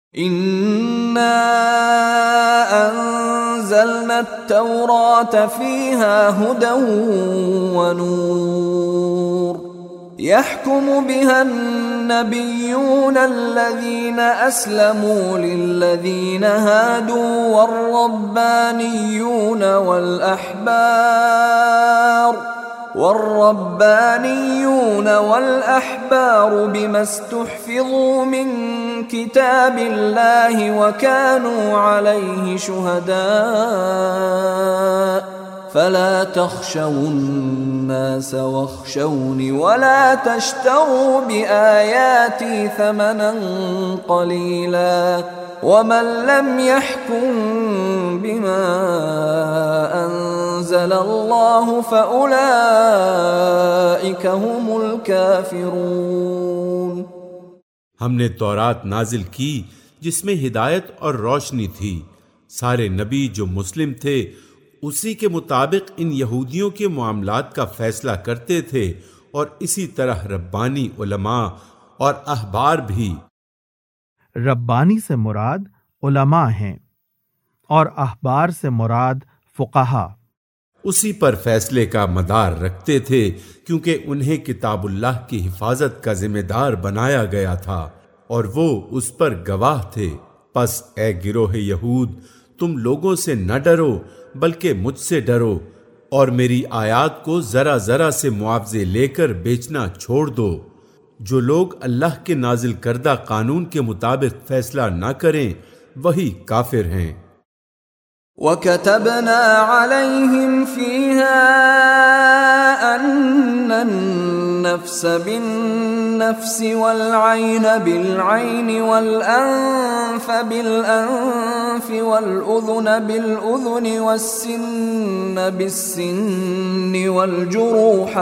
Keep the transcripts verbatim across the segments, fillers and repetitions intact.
إِنَّا أَنزَلْنَا التَّوْرَاةَ فِيهَا هُدًى وَنُورٌ يَحْكُمُ بِهَا النَّبِيُّونَ الَّذِينَ أَسْلَمُوا لِلَّذِينَ هَادُوا وَالرَّبَّانِيُّونَ وَالْأَحْبَارُ والربانيون والأحبار بما استحفظوا من كتاب الله وكانوا عليه شهداء فلا تخشوا الناس واخشوني ولا تشتروا بآياتي ثمنا قليلا ومن لم يحكم بما أنزل الله فأولئك هم الكافرون۔ ہم نے تورات نازل کی جس میں ہدایت اور روشنی تھی۔ سارے نبی جو مسلم تھے اسی کے مطابق ان یہودیوں کے معاملات کا فیصلہ کرتے تھے، اور اسی طرح ربانی علماء اور احبار بھی۔ ربانی سے مراد علماء ہیں اور احبار سے مراد فقہا۔ اسی پر فیصلے کا مدار رکھتے تھے کیونکہ انہیں کتاب اللہ کی حفاظت کا ذمہ دار بنایا گیا تھا اور وہ اس پر گواہ تھے۔ پس اے گروہ یہود، تم لوگوں سے نہ ڈرو بلکہ مجھ سے ڈرو، اور میری آیات کو ذرا ذرا سے معاوضے لے کر بیچنا چھوڑ دو۔ جو لوگ اللہ کے نازل کردہ قانون کے مطابق فیصلہ نہ کریں وہی کافر ہیں۔ وَكَتَبْنَا عَلَيْهِمْ فِيهَا أَنَّ النَّفْسَ بِالنَّفْسِ وَالْعَيْنَ بِالْعَيْنِ وَالْأَنفَ بِالْأَنفِ وَالْأُذُنَ بِالْأُذُنِ وَالسِّنَّ بِالسِّنِّ وَالْجُرُوحَ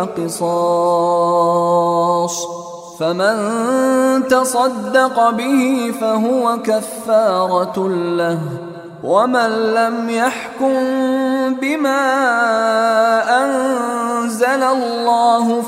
قِصَاصٌ فَمَن تَصَدَّقَ بِهِ فَهُوَ كَفَّارَةٌ لَهُ وَمَن لَّمْ يَحْكُم بِمَا أَنزَلَ اللَّهُ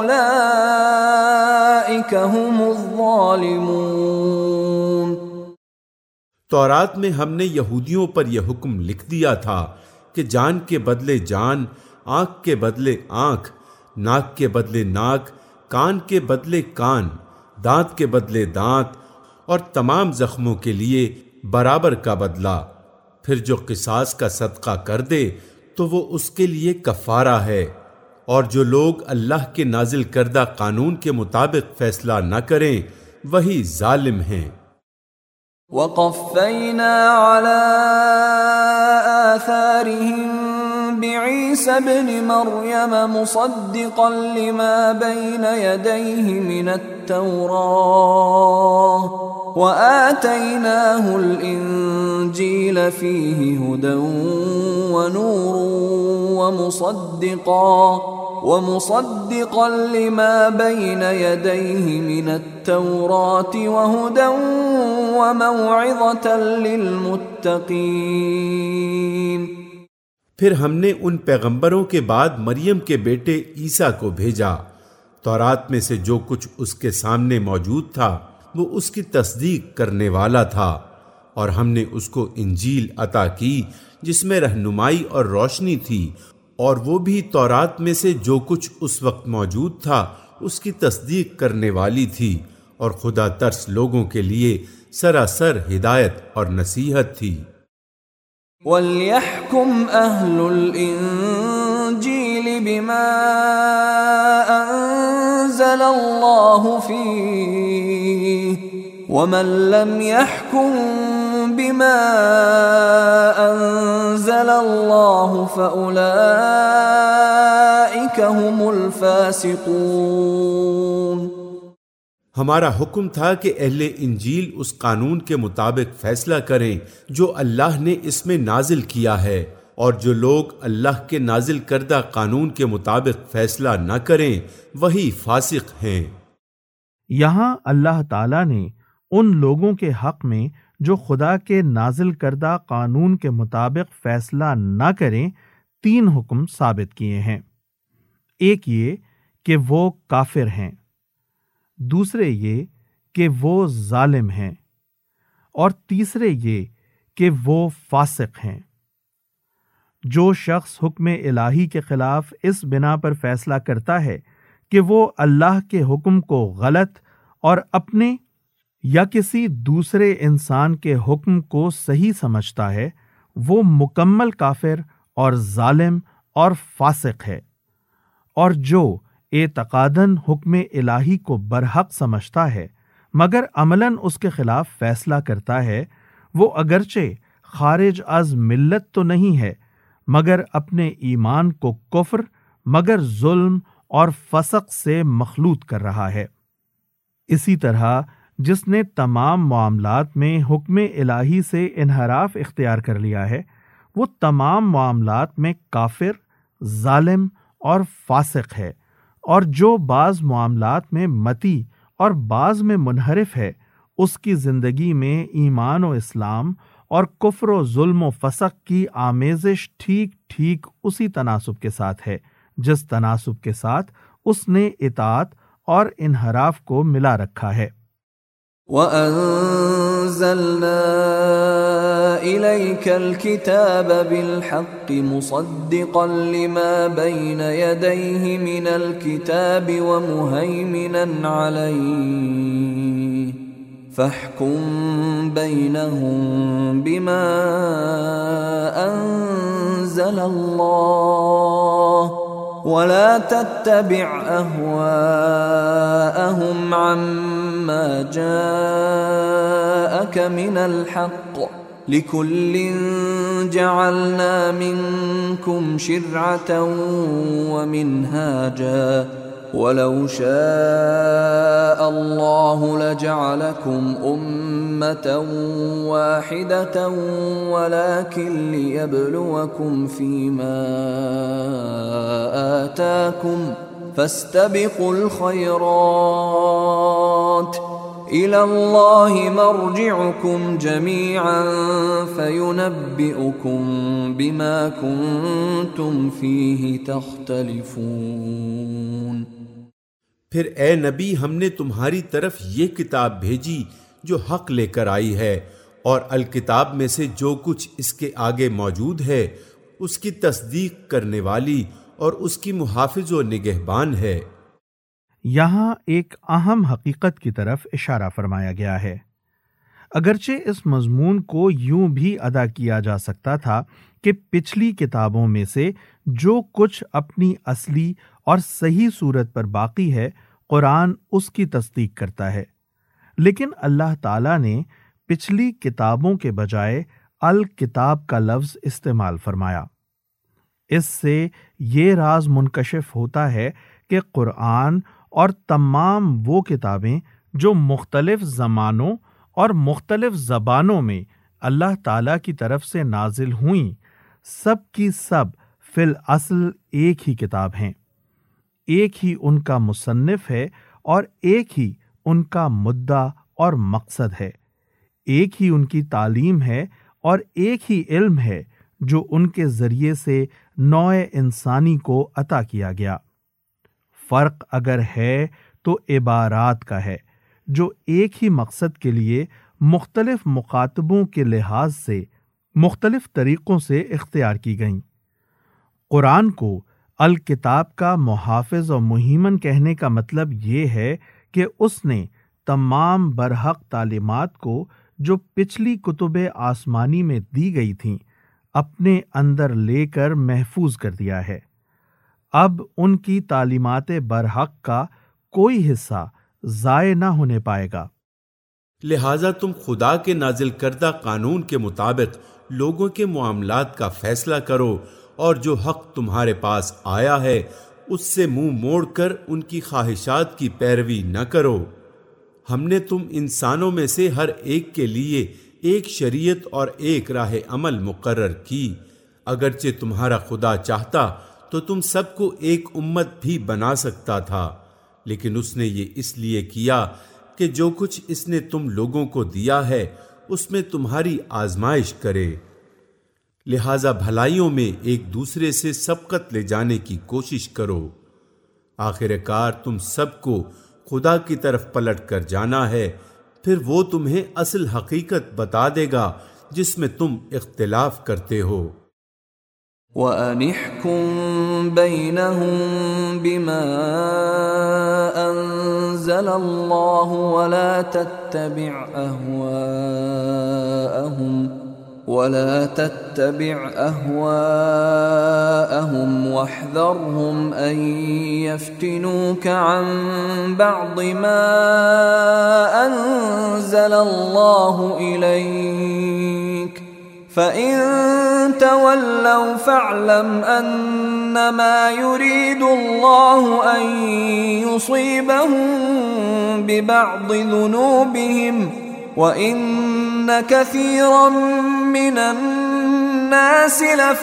فَأُولَئِكَ هُمُ الظَّالِمُونَ۔ تورات میں ہم نے یہودیوں پر یہ حکم لکھ دیا تھا کہ جان کے بدلے جان، آنکھ کے بدلے آنکھ، ناک کے بدلے ناک، کان کے بدلے کان، دانت کے بدلے دانت، اور تمام زخموں کے لیے برابر کا بدلہ۔ پھر جو قصاص کا صدقہ کر دے تو وہ اس کے لیے کفارہ ہے، اور جو لوگ اللہ کے نازل کردہ قانون کے مطابق فیصلہ نہ کریں وہی ظالم ہیں۔ وَقَفَّيْنَا عَلَىٰ آثَارِهِم بِعِيسَى ابْنِ مَرْيَمَ مُصَدِّقًا لِمَا بَيْنَ يَدَيْهِ مِنَ التَّوْرَاةِ وَآتَيْنَاهُ الْإِنجِيلَ فِيهِ هُدًى وَنُورٌ وَمُصَدِّقًا وَمُصَدِّقًا لِمَا بَيْنَ يَدَيْهِ مِنَ التَّوْرَاةِ وَهُدًى وَمَوْعِظَةً لِلْمُتَّقِينَ۔ پھر ہم نے ان پیغمبروں کے بعد مریم کے بیٹے عیسیٰ کو بھیجا۔ تورات میں سے جو کچھ اس کے سامنے موجود تھا وہ اس کی تصدیق کرنے والا تھا، اور ہم نے اس کو انجیل عطا کی جس میں رہنمائی اور روشنی تھی، اور وہ بھی تورات میں سے جو کچھ اس وقت موجود تھا اس کی تصدیق کرنے والی تھی، اور خدا ترس لوگوں کے لیے سراسر ہدایت اور نصیحت تھی۔ وَلْيَحْكُمْ أَهْلُ الْإِنجِيلِ بِمَا أَنزَلَ اللَّهُ فِيهِ وَمَن لَّمْ يَحْكُم بِمَا أَنزَلَ اللَّهُ فَأُولَئِكَ هُمُ الْفَاسِقُونَ۔ ہمارا حکم تھا کہ اہل انجیل اس قانون کے مطابق فیصلہ کریں جو اللہ نے اس میں نازل کیا ہے، اور جو لوگ اللہ کے نازل کردہ قانون کے مطابق فیصلہ نہ کریں وہی فاسق ہیں۔ یہاں اللہ تعالیٰ نے ان لوگوں کے حق میں جو خدا کے نازل کردہ قانون کے مطابق فیصلہ نہ کریں تین حکم ثابت کیے ہیں۔ ایک یہ کہ وہ کافر ہیں، دوسرے یہ کہ وہ ظالم ہیں، اور تیسرے یہ کہ وہ فاسق ہیں۔ جو شخص حکم الہی کے خلاف اس بنا پر فیصلہ کرتا ہے کہ وہ اللہ کے حکم کو غلط اور اپنے یا کسی دوسرے انسان کے حکم کو صحیح سمجھتا ہے، وہ مکمل کافر اور ظالم اور فاسق ہے۔ اور جو اعتقاداً حکم الہی کو برحق سمجھتا ہے مگر عملاً اس کے خلاف فیصلہ کرتا ہے، وہ اگرچہ خارج از ملت تو نہیں ہے مگر اپنے ایمان کو کفر مگر ظلم اور فسق سے مخلوط کر رہا ہے۔ اسی طرح جس نے تمام معاملات میں حکم الہی سے انحراف اختیار کر لیا ہے، وہ تمام معاملات میں کافر، ظالم اور فاسق ہے، اور جو بعض معاملات میں متی اور بعض میں منحرف ہے، اس کی زندگی میں ایمان و اسلام اور کفر و ظلم و فسق کی آمیزش ٹھیک ٹھیک اسی تناسب کے ساتھ ہے جس تناسب کے ساتھ اس نے اطاعت اور انحراف کو ملا رکھا ہے۔ وَأَنزَلْنَا إِلَيْكَ الْكِتَابَ بِالْحَقِّ مُصَدِّقًا لِمَا بَيْنَ يَدَيْهِ مِنَ الْكِتَابِ وَمُهَيْمِنًا عَلَيْهِ فَاحْكُم بَيْنَهُم بِمَا أَنزَلَ اللَّهُ وَلَا تَتَّبِعْ أَهْوَاءَهُمْ عَمَّا جَاءَكَ مِنَ الْحَقِّ لِكُلٍّ جَعَلْنَا مِنكُمْ شِرْعَةً وَمِنْهَاجًا وَلَوْ شَاءَ اللَّهُ لَجَعَلَكُمْ أُمَّةً وَاحِدَةً وَلَكِنْ لِيَبْلُوَكُمْ فِيمَا آتَاكُمْ فَاسْتَبِقُوا الْخَيْرَاتِ إِلَى اللَّهِ مَرْجِعُكُمْ جَمِيعًا فَيُنَبِّئُكُمْ بِمَا كُنْتُمْ فِيهِ تَخْتَلِفُونَ۔ پھر اے نبی، ہم نے تمہاری طرف یہ کتاب بھیجی جو حق لے کر آئی ہے، اور الکتاب میں سے جو کچھ اس کے آگے موجود ہے اس کی تصدیق کرنے والی اور اس کی محافظ و نگہبان ہے۔ یہاں ایک اہم حقیقت کی طرف اشارہ فرمایا گیا ہے۔ اگرچہ اس مضمون کو یوں بھی ادا کیا جا سکتا تھا کہ پچھلی کتابوں میں سے جو کچھ اپنی اصلی اور صحیح صورت پر باقی ہے قرآن اس کی تصدیق کرتا ہے، لیکن اللہ تعالیٰ نے پچھلی کتابوں کے بجائے الکتاب کا لفظ استعمال فرمایا۔ اس سے یہ راز منکشف ہوتا ہے کہ قرآن اور تمام وہ کتابیں جو مختلف زمانوں اور مختلف زبانوں میں اللہ تعالیٰ کی طرف سے نازل ہوئیں، سب کی سب فی الاصل ایک ہی کتاب ہیں، ایک ہی ان کا مصنف ہے اور ایک ہی ان کا مدعا اور مقصد ہے، ایک ہی ان کی تعلیم ہے اور ایک ہی علم ہے جو ان کے ذریعے سے نوع انسانی کو عطا کیا گیا۔ فرق اگر ہے تو عبارات کا ہے جو ایک ہی مقصد کے لیے مختلف مخاطبوں کے لحاظ سے مختلف طریقوں سے اختیار کی گئیں۔ قرآن کو الکتاب کا محافظ و مہیمن کہنے کا مطلب یہ ہے کہ اس نے تمام برحق تعلیمات کو جو پچھلی کتب آسمانی میں دی گئی تھیں اپنے اندر لے کر محفوظ کر دیا ہے۔ اب ان کی تعلیمات برحق کا کوئی حصہ ضائع نہ ہونے پائے گا۔ لہٰذا تم خدا کے نازل کردہ قانون کے مطابق لوگوں کے معاملات کا فیصلہ کرو، اور جو حق تمہارے پاس آیا ہے اس سے منہ موڑ کر ان کی خواہشات کی پیروی نہ کرو۔ ہم نے تم انسانوں میں سے ہر ایک کے لیے ایک شریعت اور ایک راہ عمل مقرر کی۔ اگرچہ تمہارا خدا چاہتا تو تم سب کو ایک امت بھی بنا سکتا تھا، لیکن اس نے یہ اس لیے کیا کہ جو کچھ اس نے تم لوگوں کو دیا ہے اس میں تمہاری آزمائش کرے۔ لہذا بھلائیوں میں ایک دوسرے سے سبقت لے جانے کی کوشش کرو۔ آخر کار تم سب کو خدا کی طرف پلٹ کر جانا ہے، پھر وہ تمہیں اصل حقیقت بتا دے گا جس میں تم اختلاف کرتے ہو۔ وَأَنِ احْكُم بَيْنَهُم بِمَا أَنزَلَ اللَّهُ وَلَا تَتَّبِعْ أَهْوَاءَهُمْ وَلَا تَتَّبِعْ أَهْوَاءَهُمْ وَاحْذَرْهُمْ أَن يَفْتِنُوكَ عَن بَعْضِ مَا أَنزَلَ اللَّهُ إِلَيْكَ فَإِن تَوَلَّوْا فَاعْلَمْ أَنَّمَا يُرِيدُ اللَّهُ أَن يُصِيبَهُم بِبَعْضِ ذُنُوبِهِمْ وَإِنَّ كَثِيرًا مِّنَ النَّاسِ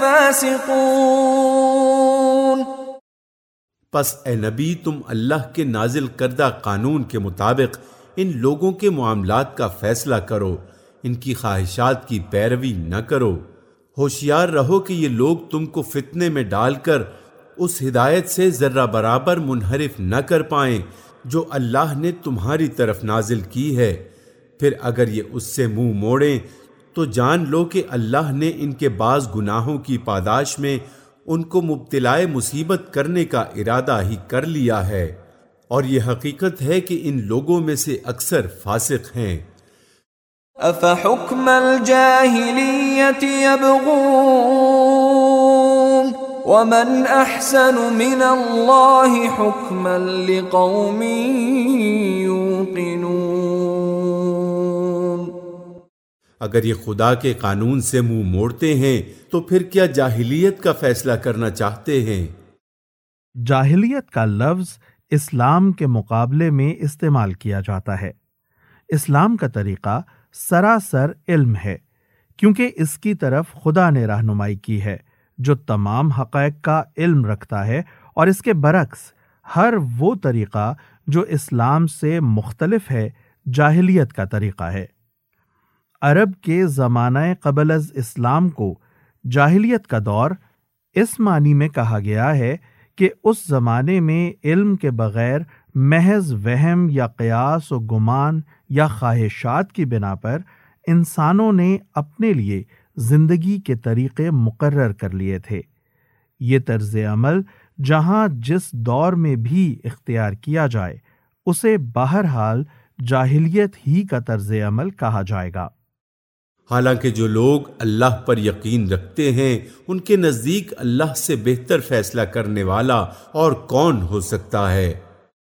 لَفَاسِقُونَ۔ پس اے نبی تم اللہ کے نازل کردہ قانون کے مطابق ان لوگوں کے معاملات کا فیصلہ کرو، ان کی خواہشات کی پیروی نہ کرو۔ ہوشیار رہو کہ یہ لوگ تم کو فتنے میں ڈال کر اس ہدایت سے ذرہ برابر منحرف نہ کر پائیں جو اللہ نے تمہاری طرف نازل کی ہے۔ پھر اگر یہ اس سے منہ موڑیں تو جان لو کہ اللہ نے ان کے بعض گناہوں کی پاداش میں ان کو مبتلائے مصیبت کرنے کا ارادہ ہی کر لیا ہے، اور یہ حقیقت ہے کہ ان لوگوں میں سے اکثر فاسق ہیں۔ أَفَحُكْمَ الْجَاهِلِيَّةِ يَبْغُونَ وَمَنْ أَحْسَنُ مِنَ اللَّهِ حُكْمًا لِقَوْمٍ يُوقِنُونَ۔ اگر یہ خدا کے قانون سے منہ موڑتے ہیں تو پھر کیا جاہلیت کا فیصلہ کرنا چاہتے ہیں؟ جاہلیت کا لفظ اسلام کے مقابلے میں استعمال کیا جاتا ہے۔ اسلام کا طریقہ سراسر علم ہے، کیونکہ اس کی طرف خدا نے رہنمائی کی ہے جو تمام حقائق کا علم رکھتا ہے، اور اس کے برعکس ہر وہ طریقہ جو اسلام سے مختلف ہے جاہلیت کا طریقہ ہے۔ عرب کے زمانہ قبل از اسلام کو جاہلیت کا دور اس معنی میں کہا گیا ہے کہ اس زمانے میں علم کے بغیر محض وہم یا قیاس و گمان یا خواہشات کی بنا پر انسانوں نے اپنے لیے زندگی کے طریقے مقرر کر لیے تھے۔ یہ طرز عمل جہاں جس دور میں بھی اختیار کیا جائے اسے بہرحال جاہلیت ہی کا طرز عمل کہا جائے گا۔ حالانکہ جو لوگ اللہ پر یقین رکھتے ہیں ان کے نزدیک اللہ سے بہتر فیصلہ کرنے والا اور کون ہو سکتا ہے؟